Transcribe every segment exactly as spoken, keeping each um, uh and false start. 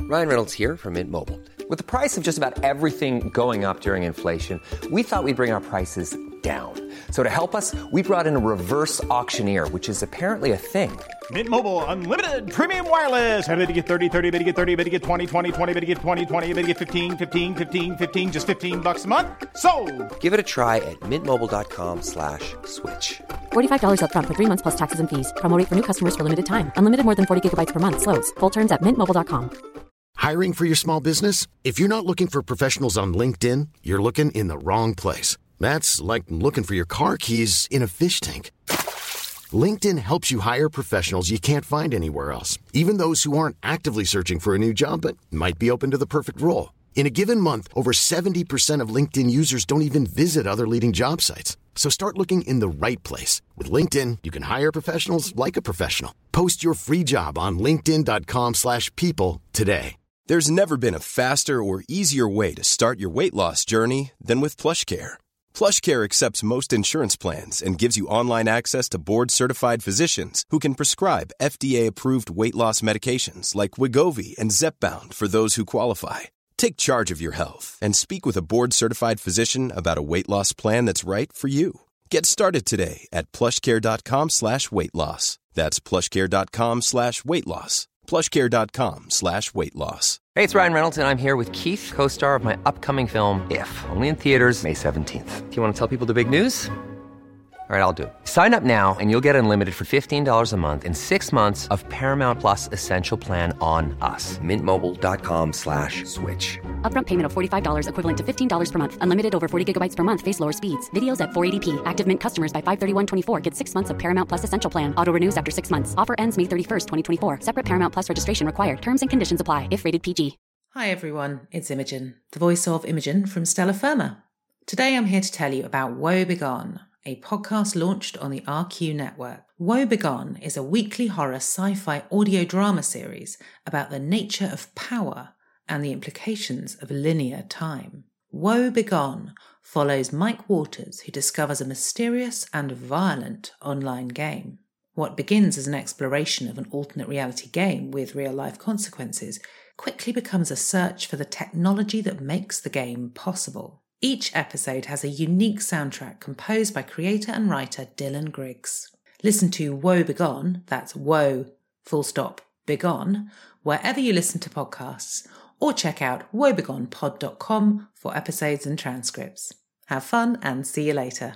Ryan Reynolds here from Mint Mobile. With the price of just about everything going up during inflation, we thought we'd bring our prices down. So to help us, we brought in a reverse auctioneer, which is apparently a thing. Mint Mobile Unlimited Premium Wireless. How to get thirty, thirty, how to get thirty, how to get twenty, twenty, twenty, how to get twenty, twenty, how to get fifteen, fifteen, fifteen, fifteen, just fifteen bucks a month? Sold! Give it a try at mintmobile.com slash switch. forty-five dollars up front for three months plus taxes and fees. Promo rate for new customers for limited time. Unlimited more than forty gigabytes per month. Slows full terms at mint mobile dot com. Hiring for your small business? If you're not looking for professionals on LinkedIn, you're looking in the wrong place. That's like looking for your car keys in a fish tank. LinkedIn helps you hire professionals you can't find anywhere else, even those who aren't actively searching for a new job but might be open to the perfect role. In a given month, over seventy percent of LinkedIn users don't even visit other leading job sites. So start looking in the right place. With LinkedIn, you can hire professionals like a professional. Post your free job on linkedin.com slash people today. There's never been a faster or easier way to start your weight loss journey than with PlushCare. PlushCare accepts most insurance plans and gives you online access to board-certified physicians who can prescribe F D A-approved weight loss medications like Wegovy and Zepbound for those who qualify. Take charge of your health and speak with a board-certified physician about a weight loss plan that's right for you. Get started today at plushcare.com slash weight loss. That's plushcare.com slash weight loss. plushcare.com slash weight loss. Hey, it's Ryan Reynolds, and I'm here with Keith, co-star of my upcoming film, If, only in theaters May seventeenth. Do you want to tell people the big news? All right, I'll do it. Sign up now and you'll get unlimited for fifteen dollars a month and six months of Paramount Plus Essential Plan on us. Mintmobile.com slash switch. Upfront payment of forty-five dollars equivalent to fifteen dollars per month. Unlimited over forty gigabytes per month. Face lower speeds. Videos at four eighty p. Active Mint customers by five thirty-one twenty-four get six months of Paramount Plus Essential Plan. Auto renews after six months. Offer ends May thirty-first, twenty twenty-four. Separate Paramount Plus registration required. Terms and conditions apply if rated P G. Hi everyone, it's Imogen, the voice of Imogen from Stella Firma. Today I'm here to tell you about Woe Begone, a podcast launched on the R Q network. Woe Begone is a weekly horror sci-fi audio drama series about the nature of power and the implications of linear time. Woe Begone follows Mike Waters, who discovers a mysterious and violent online game. What begins as an exploration of an alternate reality game with real-life consequences quickly becomes a search for the technology that makes the game possible. Each episode has a unique soundtrack composed by creator and writer Dylan Griggs. Listen to Woe Begone, that's Woe, full stop, Begone, wherever you listen to podcasts, or check out woe begone pod dot com for episodes and transcripts. Have fun and see you later.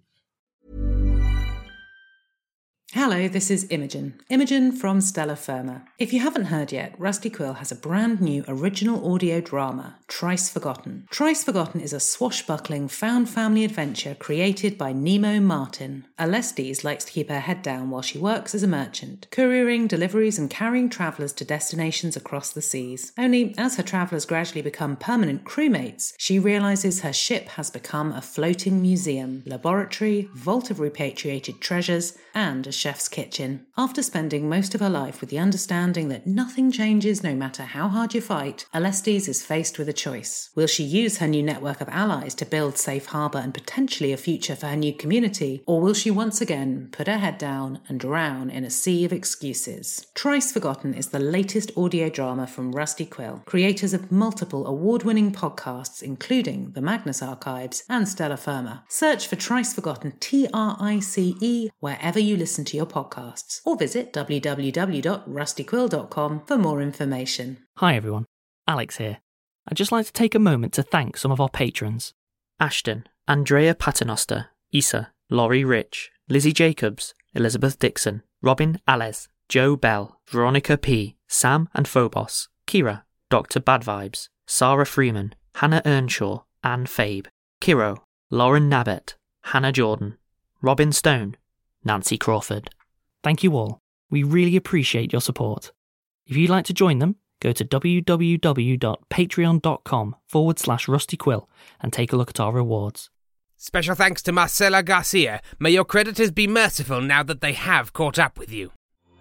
Hello, this is Imogen. Imogen from Stella Firma. If you haven't heard yet, Rusty Quill has a brand new original audio drama, Trice Forgotten. Trice Forgotten is a swashbuckling found family adventure created by Nemo Martin. Alestes likes to keep her head down while she works as a merchant, couriering deliveries and carrying travellers to destinations across the seas. Only, as her travellers gradually become permanent crewmates, she realises her ship has become a floating museum, laboratory, vault of repatriated treasures, and a chef's kitchen. After spending most of her life with the understanding that nothing changes no matter how hard you fight, Alestes is faced with a choice. Will she use her new network of allies to build safe harbour and potentially a future for her new community, or will she once again put her head down and drown in a sea of excuses? Trice Forgotten is the latest audio drama from Rusty Quill, creators of multiple award-winning podcasts including The Magnus Archives and Stella Firma. Search for Trice Forgotten, T R I C E, wherever you listen to your podcasts, or visit w w w dot rusty quill dot com for more information. Hi everyone, Alex here. I'd just like to take a moment to thank some of our patrons. Ashton, Andrea Paternoster, Issa, Laurie Rich, Lizzie Jacobs, Elizabeth Dixon, Robin Alez, Joe Bell, Veronica P, Sam and Phobos, Kira, Doctor Bad Vibes, Sarah Freeman, Hannah Earnshaw, Anne Fabe, Kiro, Lauren Nabbett, Hannah Jordan, Robin Stone, Nancy Crawford. Thank you all. We really appreciate your support. If you'd like to join them, go to w w w dot patreon dot com forward slash Rusty Quill and take a look at our rewards. Special thanks to Marcela Garcia. May your creditors be merciful now that they have caught up with you.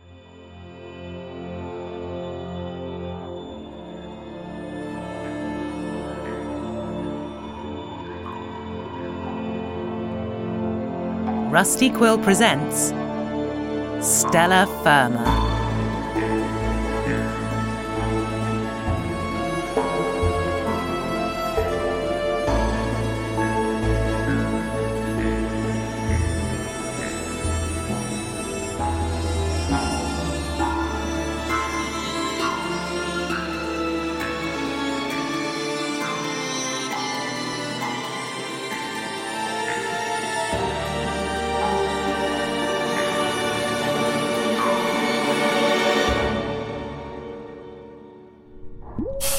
Rusty Quill presents Stella Firma.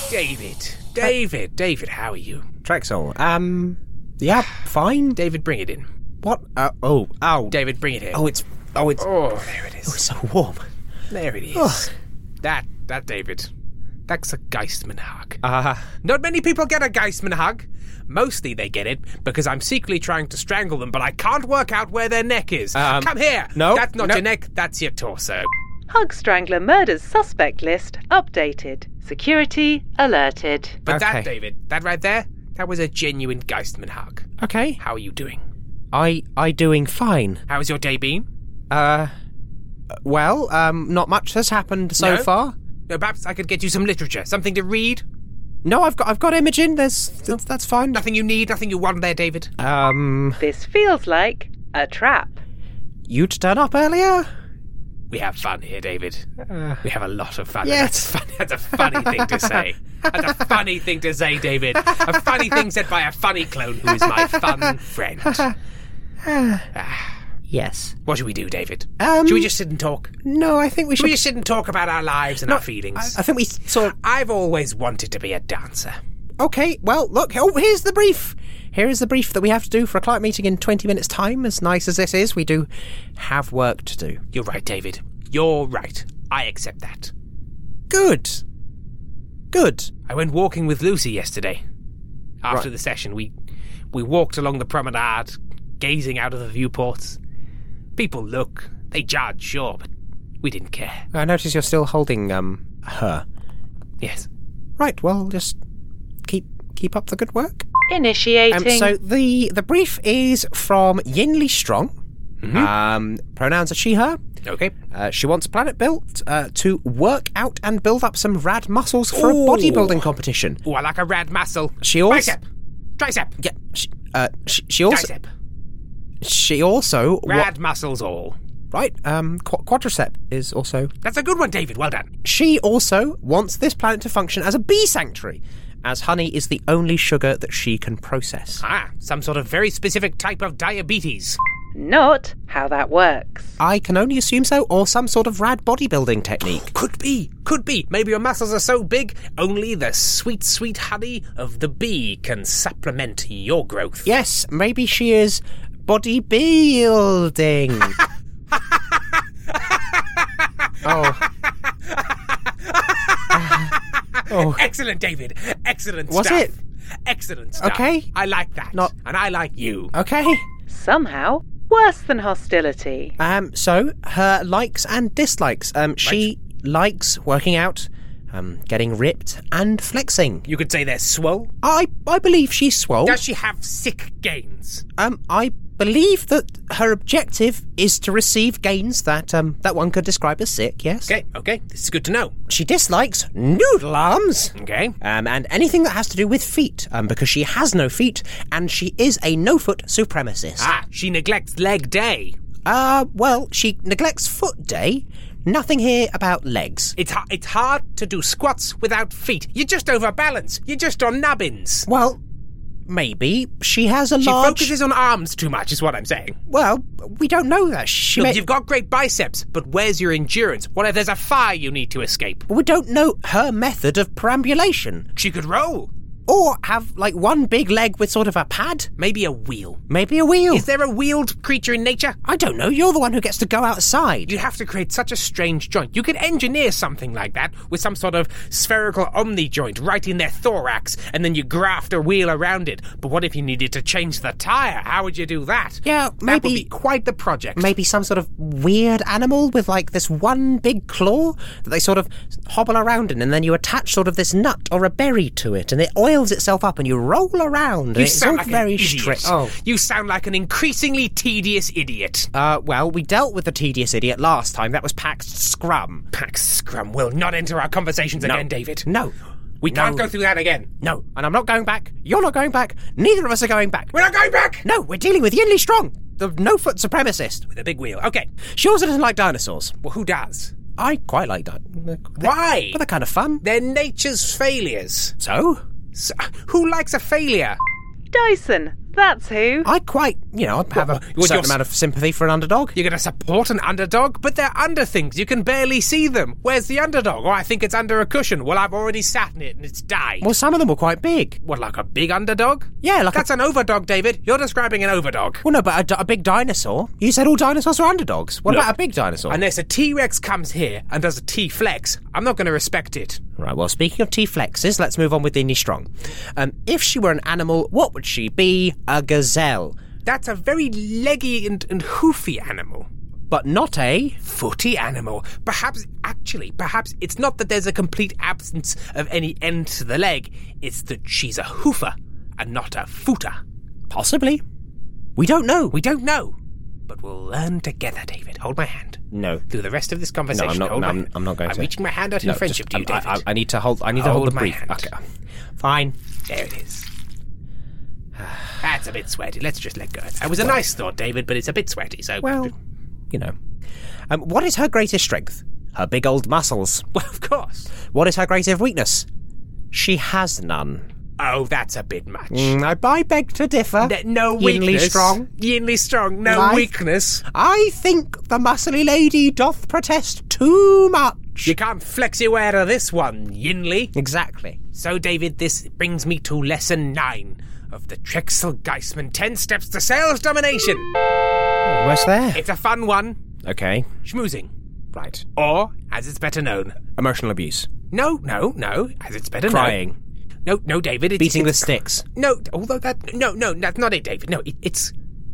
David, David, David, how are you? Trexel, um, yeah, fine. David, bring it in. What? Uh, oh, ow. David, bring it in. Oh, it's, oh, it's, Oh, there it is. oh, it's so warm. There it is. Ugh. That, that, David. That's a Geistman hug. Uh, Not many people get a Geistman hug. Mostly they get it because I'm secretly trying to strangle them, but I can't work out where their neck is. Um, Come here. no, That's not no. your neck, that's your torso. Hug Strangler murders suspect list updated. Security alerted. But Okay. that, David, that right there, that was a genuine Geistman hug. okay. How are you doing? I, I doing fine. How's your day been? Uh, well, um, not much has happened so No? far. No, perhaps I could get you some literature, something to read. No, I've got, I've got Imogen. There's, that's, that's fine. Nothing you need, nothing you want there, David. Um, This feels like a trap. you'd turn up earlier? We have fun here, David. we have a lot of fun. yes. That's, fun. That's a funny thing to say. That's a funny thing to say, David. A funny thing said by a funny clone who is my fun friend. Yes. What should we do, David? Um, should we just sit and talk? No, I think we Should should. we just sit and talk about our lives and No, our feelings? I, I think we sort of. I've always wanted to be a dancer. Okay, well, look. Oh, here's the brief. Here is the brief that we have to do for a client meeting in twenty minutes' time. As nice as this is, we do have work to do. You're right, David. You're right. I accept that. Good. Good. I went walking with Lucy yesterday. After Right. the session, we we walked along the promenade, gazing out of the viewports. People look, they judge, sure, but we didn't care. I notice you're still holding um her. Yes. Right. Well, just keep keep up the good work. Initiating. Um, so the the brief is from Yinli Strong. Mm-hmm. Um, pronouns are she, her. Okay. Uh, she wants a planet built uh, to work out and build up some rad muscles for Ooh. a bodybuilding competition. Oh, I like a rad muscle. She also Bicep. Tricep. yeah. She, uh, she, she also Tricep. she also wa- Rad muscles all. right. Um, qu- quadricep is also. That's a good one, David. Well done. She also wants this planet to function as a bee sanctuary, as honey is the only sugar that she can process. Ah, some sort of very specific type of diabetes. Not how that works. I can only assume so, or some sort of rad bodybuilding technique. Could be, could be. Maybe your muscles are so big, only the sweet, sweet honey of the bee can supplement your growth. Yes, maybe she is bodybuilding. oh. oh. Excellent, David. Excellent Was stuff. it? Excellent stuff. Okay. I like that. Not- And I like you. Okay. Somehow worse than hostility. Um, so her likes and dislikes. Um, she likes working out, um, getting ripped and flexing. You could say they're swole. I I believe she's swole. Does she have sick gains? Um, I believe that her objective is to receive gains that um that one could describe as sick. Yes. Okay, okay. This is good to know. She dislikes noodle arms. Okay. Um, and anything that has to do with feet, um, because she has no feet, and she is a no-foot supremacist. Ah, she neglects leg day. Uh, well, she neglects foot day. Nothing here about legs. It's, ha- it's hard to do squats without feet. You just overbalance. You're just on nubbins. Well, maybe she has a She large... focuses on arms too much, is what I'm saying. Well, we don't know that. She Look, may... you've got great biceps, but where's your endurance? What if there's a fire you need to escape? We don't know her method of perambulation. She could roll. Or have, like, one big leg with sort of a pad. Maybe a wheel. Maybe a wheel. Is there a wheeled creature in nature? I don't know. You're the one who gets to go outside. You have to create such a strange joint. You could engineer something like that with some sort of spherical omni joint right in their thorax, and then you graft a wheel around it. But what if you needed to change the tire? How would you do that? Yeah, That would maybe... be quite the project. Maybe some sort of weird animal with, like, this one big claw that they sort of hobble around in, and then you attach sort of this nut or a berry to it, and it oils itself up, and you roll around. And You it's sound all like very an idiot. strict. Oh. You sound like an increasingly tedious idiot. Uh, well, we dealt with the tedious idiot last time. That was Pax Scrum. Pax Scrum will not enter our conversations No. again, David. No. We No. can't go through that again. No. And I'm not going back. You're not going back. Neither of us are going back. We're not going back! No, we're dealing with Yinli Strong, the no-foot supremacist. With a big wheel. Okay. She also doesn't like dinosaurs. Well, who does? I quite like dinosaurs. Why? But they're kind of fun. They're nature's failures. So? So, who likes a failure? Dyson, That's who. I quite, you know, have a Well, certain you're- amount of sympathy for an underdog. You're going to support an underdog? But they're under things. You can barely see them. Where's the underdog? Oh, I think it's under a cushion. Well, I've already sat in it and it's died. Well, some of them were quite big. What, like a big underdog? Yeah, like That's a... an overdog, David. You're describing an overdog. Well, no, but a, di- a big dinosaur. You said all dinosaurs are underdogs. What Look, about a big dinosaur? Unless a T-Rex comes here and does a T-flex, I'm not going to respect it. Right, well, speaking of T-flexes, let's move on with Indy Strong. Um, if she were an animal, what would she be? A gazelle. That's a very leggy and, and hoofy animal. But not a... Footy animal. Perhaps, actually, perhaps it's not that there's a complete absence of any end to the leg. It's that she's a hoofer and not a footer. Possibly. We don't know. We don't know. But we'll learn together, David. Hold my hand. No. Through the rest of this conversation. No, I'm not, hold no, my I'm, hand. I'm not going I'm to. reaching my hand out in No, friendship just- to you, I, David. I, I need to hold. I need to Hold hold the my brief. hand. Okay. Fine. There it is. That's a bit sweaty. Let's just let go. It was a nice thought, David, but it's a bit sweaty, so... Well, you know. Um, what is her greatest strength? Her big old muscles. Well, of course. What is her greatest weakness? She has none. Oh, that's a bit much. Mm, I, I beg to differ. N- no Yinli weakness. Strong. Yinli Strong. No Life. weakness. I think the muscly lady doth protest too much. You can't flex your way out of this one, Yinli. Exactly. So, David, this brings me to lesson nine of the Trexel Geisman ten Steps to Sales Domination. Almost there. It's a fun one. Okay. Schmoozing. Right. Or, as it's better known. Emotional abuse. No, no, no, as it's better Crying. known. No, no, David. It's, Beating it's, with sticks. No, although that... No, no, that's not it, David. No, it, it's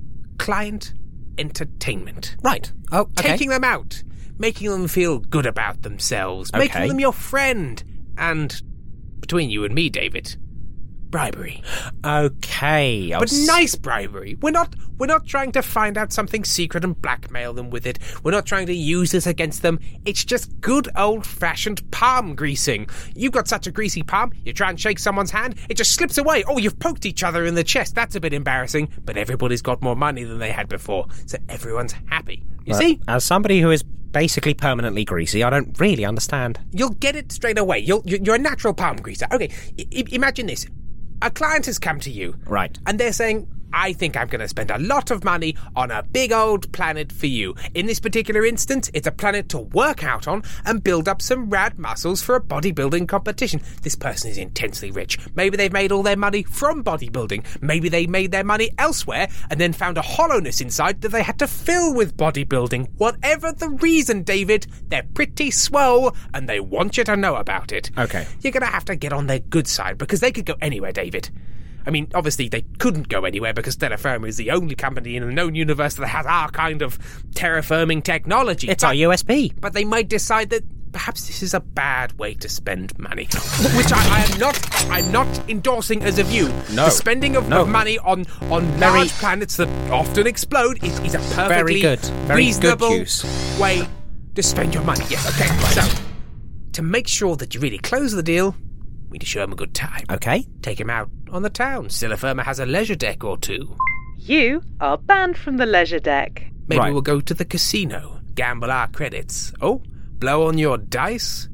client entertainment. Right. Oh, okay. Taking them out. Making them feel good about themselves. Okay. Making them your friend. And, between you and me, David, bribery. Okay. I'll But s- nice bribery. We're not we're not trying to find out something secret and blackmail them with it. We're not trying to use this against them. It's just good old-fashioned palm greasing. You've got such a greasy palm, you try and shake someone's hand, it just slips away. Oh, you've poked each other in the chest. That's a bit embarrassing. But everybody's got more money than they had before, so everyone's happy. You But see? As somebody who is basically permanently greasy, I don't really understand. You'll get it straight away. You'll, you're a natural palm greaser. Okay, I- I- imagine this. A client has come to you. Right. And they're saying, I think I'm going to spend a lot of money on a big old planet for you. In this particular instance, it's a planet to work out on and build up some rad muscles for a bodybuilding competition. This person is intensely rich. Maybe they've made all their money from bodybuilding. Maybe they made their money elsewhere and then found a hollowness inside that they had to fill with bodybuilding. Whatever the reason, David, they're pretty swole and they want you to know about it. Okay. You're going to have to get on their good side because they could go anywhere, David. I mean, obviously they couldn't go anywhere because Stellar Firma is the only company in the known universe that has our kind of terraforming technology. It's but, our U S P. But they might decide that perhaps this is a bad way to spend money, which I, I am not. I'm not endorsing as a view. No. The spending of, No. of money on on Very- large planets that often explode is, is a perfectly Very good. Very reasonable good use. way to spend your money. Yes. Okay. So to make sure that you really close the deal, we need to show them a good time. Okay. Take him out on the town. Stellar Firma has a leisure deck or two. You are banned from the leisure deck. Maybe Right. we'll go to the casino, gamble our credits. Oh, blow on your dice?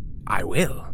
I will.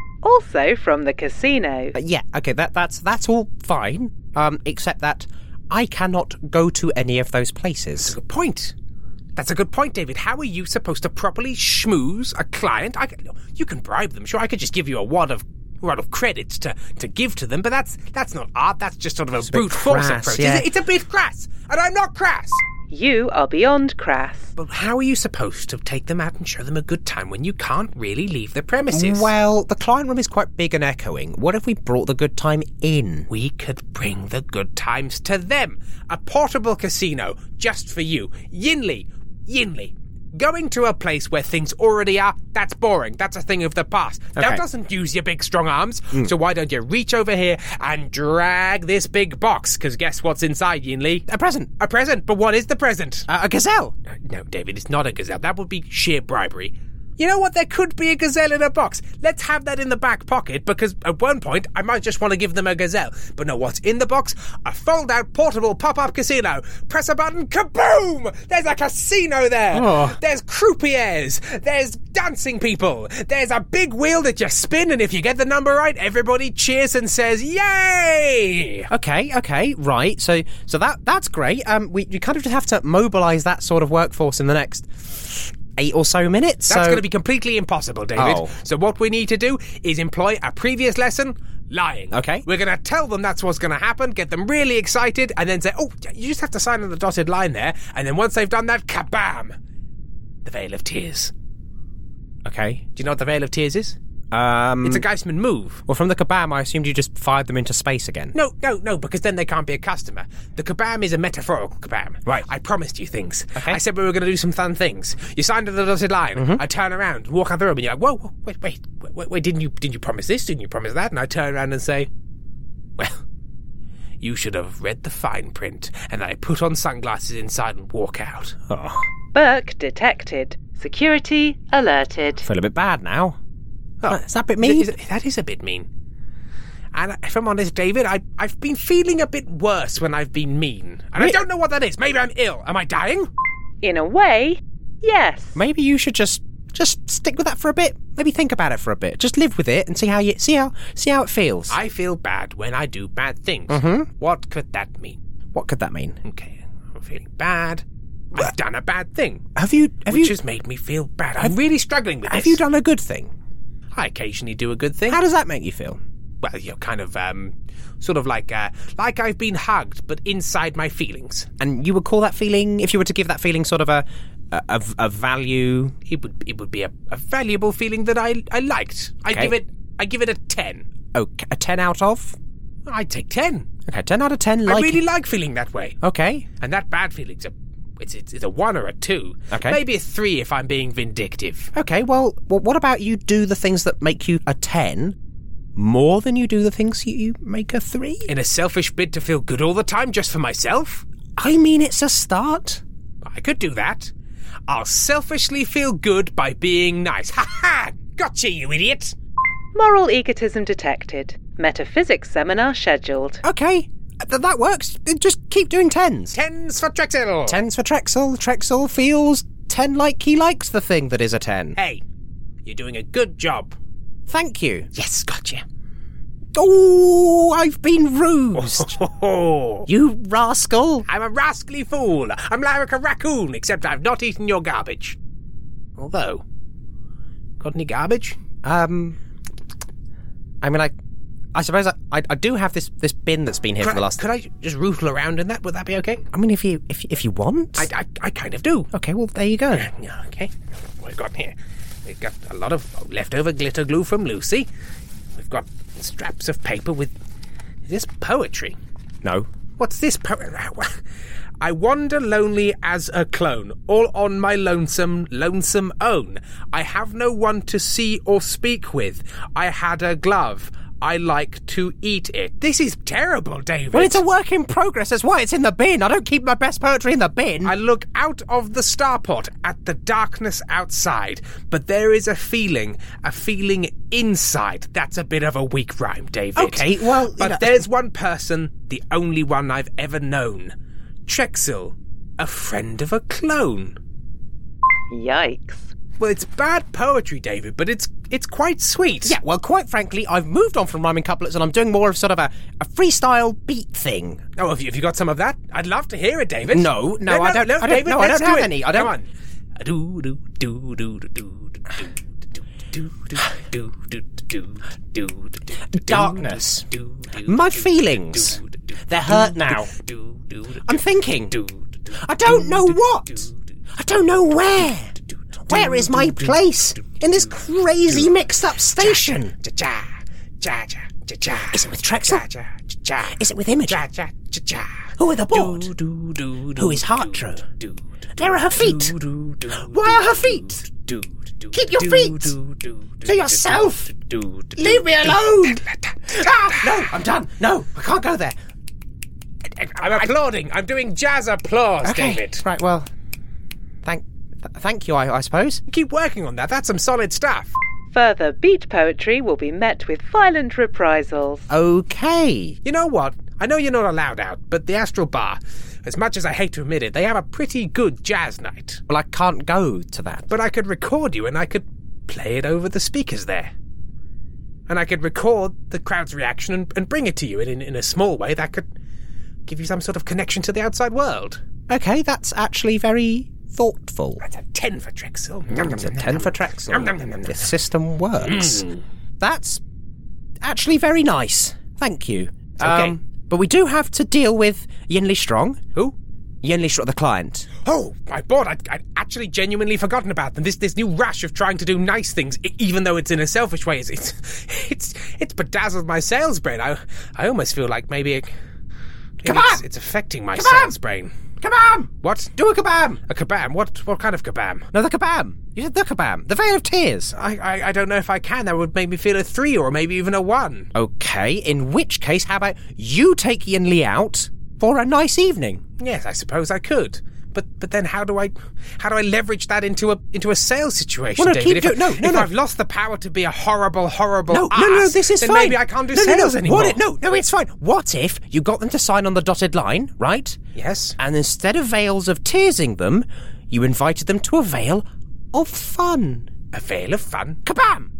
Also from the casino. Uh, yeah. Okay. That that's that's all fine. Um, except that I cannot go to any of those places. Good point. That's a good point, David. How are you supposed to properly schmooze a client? I can, you can bribe them. Sure, I could just give you a wad of wad of credits to, to give to them, but that's that's not art. That's just sort of a, a bit brute force crass, approach. yeah. It's, it's a bit crass, and I'm not crass. You are beyond crass. But how are you supposed to take them out and show them a good time when you can't really leave the premises? Well, the client room is quite big and echoing. What if we brought the good time in? We could bring the good times to them. A portable casino just for you. Yinli, Yinli. Going to a place where things already are, that's boring. That's a thing of the past. That Okay. doesn't use your big strong arms. So why don't you reach over here and drag this big box? Because guess what's inside, Yinli? A present. A present. But what is the present? Uh, a gazelle. No, David, it's not a gazelle. That would be sheer bribery. You know what? There could be a gazelle in a box. Let's have that in the back pocket, because at one point I might just want to give them a gazelle. But no, what's in the box? A fold-out portable pop-up casino. Press a button, kaboom! There's a casino there. Oh. There's croupiers. There's dancing people. There's a big wheel that you spin, and if you get the number right, everybody cheers and says, yay! Okay, okay, right. So so that that's great. Um, we you kind of just have to mobilise that sort of workforce in the next eight or so minutes. That's so... going to be completely impossible, David. Oh. So what we need to do is employ a previous lesson, lying. Okay. We're going to tell them that's what's going to happen, get them really excited, and then say, oh, you just have to sign on the dotted line there, and then once they've done that, kabam! The Veil of Tears. Okay. Do you know what the Veil of Tears is? Um, It's a Geisman move. Well, from the kabam, I assumed you just fired them into space again. No, no, no, because then they can't be a customer. The kabam is a metaphorical kabam. Right. I promised you things. Okay. I said we were going to do some fun things. You signed on the dotted line. Mm-hmm. I turn around, walk out the room, and you're like, whoa, whoa, wait, wait, wait, wait, didn't you, didn't you promise this? Didn't you promise that? And I turn around and say, well, you should have read the fine print. And I put on sunglasses inside and walk out. Oh, Burke detected. Security alerted. feel a bit bad now. Oh, Is that a bit mean? Is it- is it- that is a bit mean. And if I'm honest, David, I, I've been feeling a bit worse when I've been mean. And I Re- don't know what that is. Maybe I'm ill. Am I dying? In a way, yes. Maybe you should just just stick with that for a bit. Maybe think about it for a bit. Just live with it and see how you see how see how it feels. I feel bad when I do bad things. Mhm. What could that mean? What could that mean? Okay, I'm feeling bad. I've done a bad thing, Have you have which you has made me feel bad. I'm really struggling with have this. you done a good thing? I occasionally do a good thing. How does that make you feel? Well, you're kind of, um, sort of like, uh, like I've been hugged, but inside my feelings. And you would call that feeling, if you were to give that feeling sort of a a, a, a value. It would, it would be a, a valuable feeling that I, I liked. I Okay. give it, I give it a ten. Okay, a ten out of. I'd take ten. Okay, ten out of ten. Like I really like feeling that way. Okay. And that bad feeling's a, it's, it's, it's a one or a two. Okay. Maybe a three if I'm being vindictive. Okay, well, well, what about you do the things that make you a ten more than you do the things you, you make a three? In a selfish bid to feel good all the time just for myself? I mean, it's a start. I could do that. I'll selfishly feel good by being nice. Ha ha! Gotcha, you idiot! Moral egotism detected. Metaphysics seminar scheduled. Okay, th- that works. Just keep doing tens. Tens for Trexel! Tens for Trexel. Trexel feels ten like he likes the thing that is a ten. Hey, you're doing a good job. Thank you. Yes, gotcha. Oh, I've been rused. Oh, You rascal. I'm a rascally fool. I'm like a raccoon, except I've not eaten your garbage. Although, got any garbage? Um, I mean, I, I suppose I, I, I do have this, this bin that's been here Could for the I, last. could I just rootle around in that? Would that be okay? I mean, if you if if you want. I, I, I kind of do. Okay, well there you go. Yeah, okay. What we've got here? We've got a lot of leftover glitter glue from Lucy. We've got straps of paper with... Is this poetry? No. What's this po... I wander lonely as a clone, all on my lonesome, lonesome own. I have no one to see or speak with. I had a glove. I like to eat it. This is terrible, David. Well, it's a work in progress. That's why it's in the bin. I don't keep my best poetry in the bin. I look out of the starpot at the darkness outside, but there is a feeling, a feeling inside. That's a bit of a weak rhyme, David. Okay, well, you But know- there's one person, the only one I've ever known. Trexel, a friend of a clone. Yikes. Well, it's bad poetry, David, but it's it's quite sweet. Yeah, well, quite frankly, I've moved on from rhyming couplets and I'm doing more of sort of a, a freestyle beat thing. Oh, have you, have you got some of that? I'd love to hear it, David. No, no, I don't- I don't- David, no, I let's don't do have it. any. I don't- Come on. Do do do do do do do do do do do do do. Darkness. My feelings. They're hurt now. I'm thinking. I don't know what. I don't know where. Where is my place in this crazy mixed-up station? Is it with Trexel? Is it with Imogen? Who are the board? Who is Hartrow? There are her feet. Why are her feet? Keep your feet to yourself. Leave me alone. Ah, no, I'm done. No, I can't go there. I'm applauding. I'm doing jazz applause, Okay, David. right. Well, thank, Th- thank you, I, I suppose. Keep working on that. That's some solid stuff. Further beat poetry will be met with violent reprisals. Okay. You know what? I know you're not allowed out, but the Astral Bar, as much as I hate to admit it, they have a pretty good jazz night. Well, I can't go to that. But I could record you and I could play it over the speakers there. And I could record the crowd's reaction and, and bring it to you in, in a small way that could give you some sort of connection to the outside world. Okay, that's actually very thoughtful. That's a ten for Trexel. It's a ten for Trexel. This system works. Mm. That's actually very nice. Thank you. Okay. Um, but we do have to deal with Yinli Strong. Who? Yinli Strong, the client. Oh, my board, I'd, I'd actually genuinely forgotten about them. This this new rush of trying to do nice things, I- even though it's in a selfish way, it's it's it's, it's bedazzled my sales brain. I I almost feel like maybe, it, maybe Come it's, on! it's affecting my Come sales on! brain. Kabam! What? Do a kabam! A kabam? What what kind of kabam? No, the kabam. You said the kabam. The Veil of Tears. I, I I don't know if I can. That would make me feel a three or maybe even a one. Okay, in which case, how about you take Yinli out for a nice evening? Yes, I suppose I could. But but then how do I how do I leverage that into a into a sales situation, Well, no, David? keep If, do- no, if no, no. I've lost the power to be a horrible, horrible No, ass, no, no, this is then fine. maybe I can't do no, sales no, no. anymore. What, no, no, it's fine. What if you got them to sign on the dotted line, right? Yes. And instead of veils of tearsing them, you invited them to a veil of fun. A veil of fun? Kabam!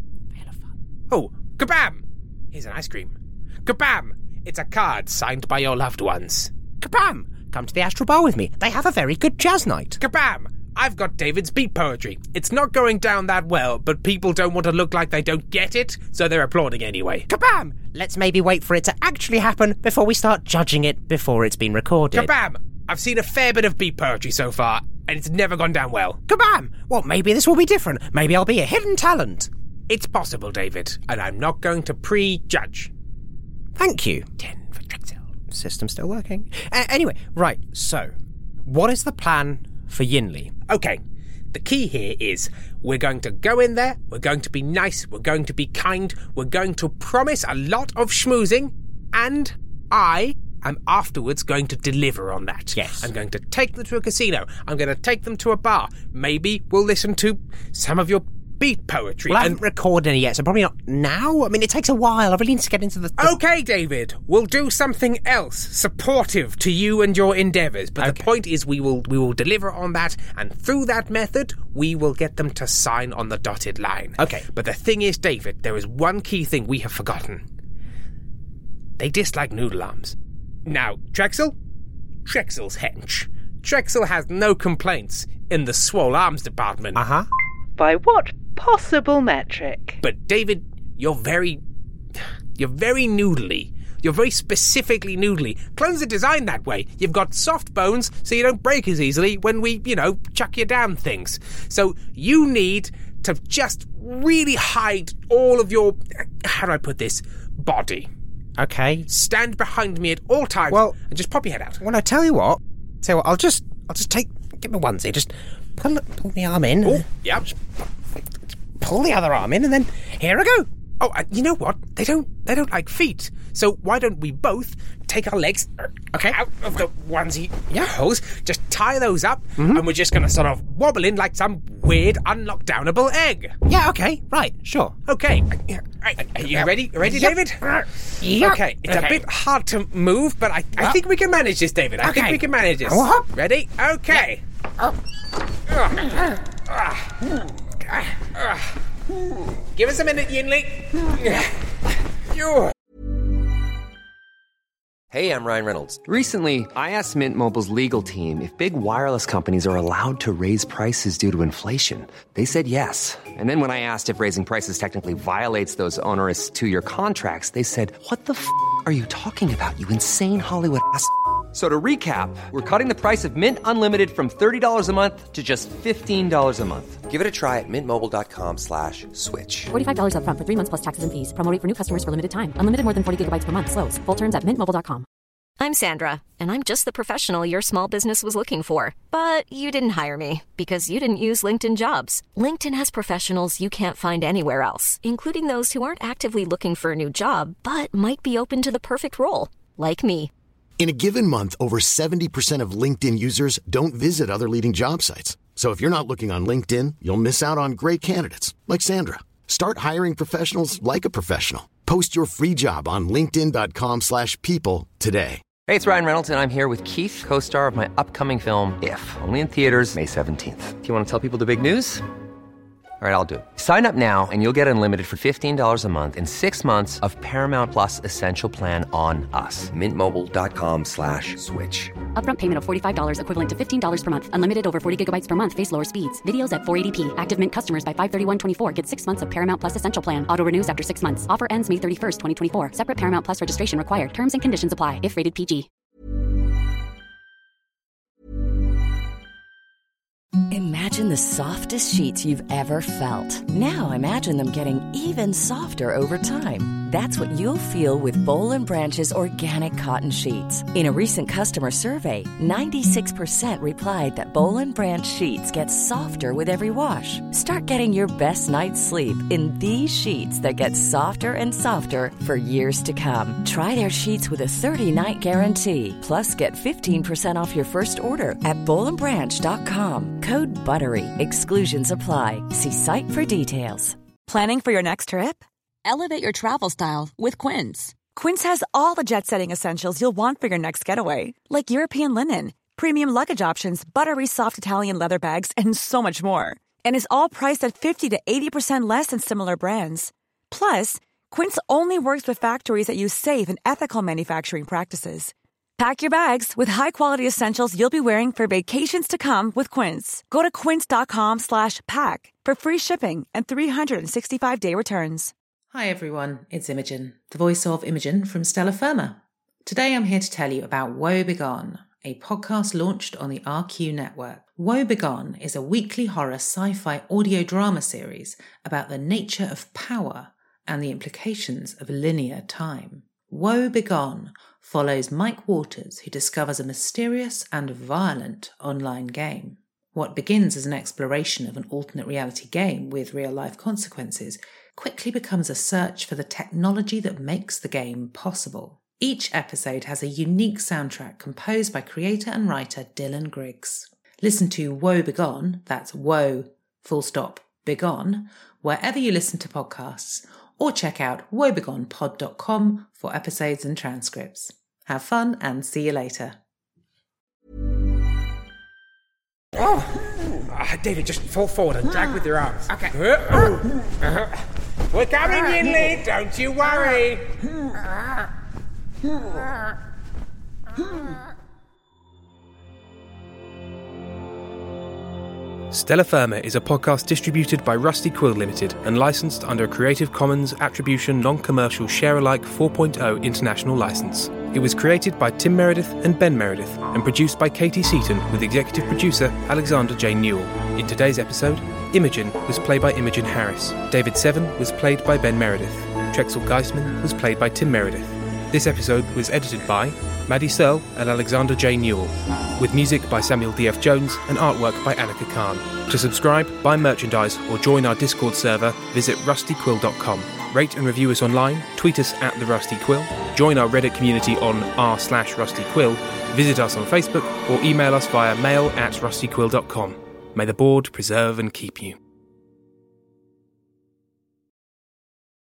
Oh, kabam! Here's an ice cream. Kabam! It's a card signed by your loved ones. Kabam! Come to the Astral Bar with me. They have a very good jazz night. Kabam! I've got David's beat poetry. It's not going down that well, but people don't want to look like they don't get it, so they're applauding anyway. Kabam! Let's maybe wait for it to actually happen before we start judging it before it's been recorded. Kabam! I've seen a fair bit of beat poetry so far, and it's never gone down well. Kabam! Well, maybe this will be different. Maybe I'll be a hidden talent. It's possible, David, and I'm not going to prejudge. Thank you. Ten for Trexel. System still working. Uh, anyway, right, so, what is the plan for Yinli? Okay, the key here is we're going to go in there, we're going to be nice, we're going to be kind, we're going to promise a lot of schmoozing, and I am afterwards going to deliver on that. Yes. I'm going to take them to a casino, I'm going to take them to a bar, maybe we'll listen to some of your beat poetry. Well, I and haven't recorded any yet, so probably not now. I mean, it takes a while. I really need to get into the... the... Okay, David, we'll do something else supportive to you and your endeavours. But Okay. the point is, we will we will deliver on that, and through that method, we will get them to sign on the dotted line. Okay. But the thing is, David, there is one key thing we have forgotten. They dislike noodle arms. Now, Trexel, Trexel's hench. Trexel has no complaints in the swole arms department. Uh-huh. By what possible metric? But David, you're very, you're very noodly. You're very specifically noodly. Clones are designed that way. You've got soft bones, so you don't break as easily when we, you know, chuck you down things. So you need to just really hide all of your, how do I put this, body. Okay. Stand behind me at all times. Well- and just pop your head out. Well, I tell you what. Tell you what, I'll just, I'll just take, get my onesie, just pull, pull the arm in. Oh, yeah. Pull the other arm in, and then here I go. Oh, uh, you know what? They don't. They don't like feet. So why don't we both take our legs, okay, out of the onesie Yeah. hose, just tie those up, and we're just going to sort of wobble in like some weird unlockdownable egg. Yeah, okay, right, sure. Okay, Right, are you ready? Ready, Yep. David? Yep. Okay, it's Okay. a bit hard to move, but I, I Well- think we can manage this, David. I think Okay. we can manage this. Whoop. Ready? Okay. Oh. Ugh. Ah. Ah. Give us a minute, Yinli. You. Hey, I'm Ryan Reynolds. Recently, I asked Mint Mobile's legal team if big wireless companies are allowed to raise prices due to inflation. They said yes. And then when I asked if raising prices technically violates those onerous two-year contracts, they said, "What the f*** are you talking about, you insane Hollywood ass?" So to recap, we're cutting the price of Mint Unlimited from thirty dollars a month to just fifteen dollars a month. Give it a try at mintmobile.com slash switch. forty-five dollars up front for three months plus taxes and fees. Promo rate for new customers for limited time. Unlimited more than forty gigabytes per month. Slows full terms at mint mobile dot com. I'm Sandra, and I'm just the professional your small business was looking for. But you didn't hire me because you didn't use LinkedIn Jobs. LinkedIn has professionals you can't find anywhere else, including those who aren't actively looking for a new job, but might be open to the perfect role, like me. In a given month, over seventy percent of LinkedIn users don't visit other leading job sites. So if you're not looking on LinkedIn, you'll miss out on great candidates like Sandra. Start hiring professionals like a professional. Post your free job on linkedin.com slash people today. Hey, it's Ryan Reynolds, and I'm here with Keith, co-star of my upcoming film, If, only in theaters May seventeenth. Do you want to tell people the big news? All right, I'll do it. Sign up now and you'll get unlimited for fifteen dollars a month and six months of Paramount Plus Essential Plan on us. Mint Mobile dot com slash switch. Upfront payment of forty-five dollars equivalent to fifteen dollars per month. Unlimited over forty gigabytes per month. Face lower speeds. Videos at four eighty p. Active Mint customers by five thirty-one twenty-four get six months of Paramount Plus Essential Plan. Auto renews after six months. Offer ends May thirty-first, twenty twenty-four. Separate Paramount Plus registration required. Terms and conditions apply if rated P G. Imagine the softest sheets you've ever felt. Now imagine them getting even softer over time. That's what you'll feel with Boll and Branch's organic cotton sheets. In a recent customer survey, ninety-six percent replied that Boll and Branch sheets get softer with every wash. Start getting your best night's sleep in these sheets that get softer and softer for years to come. Try their sheets with a thirty-night guarantee. Plus, get fifteen percent off your first order at boll and branch dot com. Code BUTTERY. Exclusions apply. See site for details. Planning for your next trip? Elevate your travel style with Quince. Quince has all the jet-setting essentials you'll want for your next getaway, like European linen, premium luggage options, buttery soft Italian leather bags, and so much more. And is all priced at fifty to eighty percent less than similar brands. Plus, Quince only works with factories that use safe and ethical manufacturing practices. Pack your bags with high-quality essentials you'll be wearing for vacations to come with Quince. Go to quince.com slash pack for free shipping and three sixty-five day returns. Hi everyone, it's Imogen, the voice of Imogen from Stella Firma. Today I'm here to tell you about Woe Begone, a podcast launched on the R Q network. Woe Begone is a weekly horror sci-fi audio drama series about the nature of power and the implications of linear time. Woe Begone follows Mike Waters, who discovers a mysterious and violent online game. What begins as an exploration of an alternate reality game with real-life consequences quickly becomes a search for the technology that makes the game possible. Each episode has a unique soundtrack composed by creator and writer Dylan Griggs. Listen to Woe Begone, that's Woe, full stop, Begone, wherever you listen to podcasts, or check out woe begone pod dot com for episodes and transcripts. Have fun and see you later. Oh, uh, David, just fall forward and drag with your arms. Okay. We're coming in, Lee, don't you worry. Stella Firma is a podcast distributed by Rusty Quill Limited and licensed under a Creative Commons Attribution Non-Commercial Share-alike four point oh international license. It was created by Tim Meredith and Ben Meredith and produced by Katie Seaton with executive producer Alexander J. Newell. In today's episode, Imogen was played by Imogen Harris. David Seven was played by Ben Meredith. Trexel Geisman was played by Tim Meredith. This episode was edited by Maddie Searle and Alexander J. Newell, with music by Samuel D F Jones and artwork by Annika Khan. To subscribe, buy merchandise, or join our Discord server, visit rusty quill dot com. Rate and review us online, tweet us at The Rusty Quill, join our Reddit community on r slash Rusty Quill, visit us on Facebook, or email us via mail at rusty quill dot com. May the board preserve and keep you.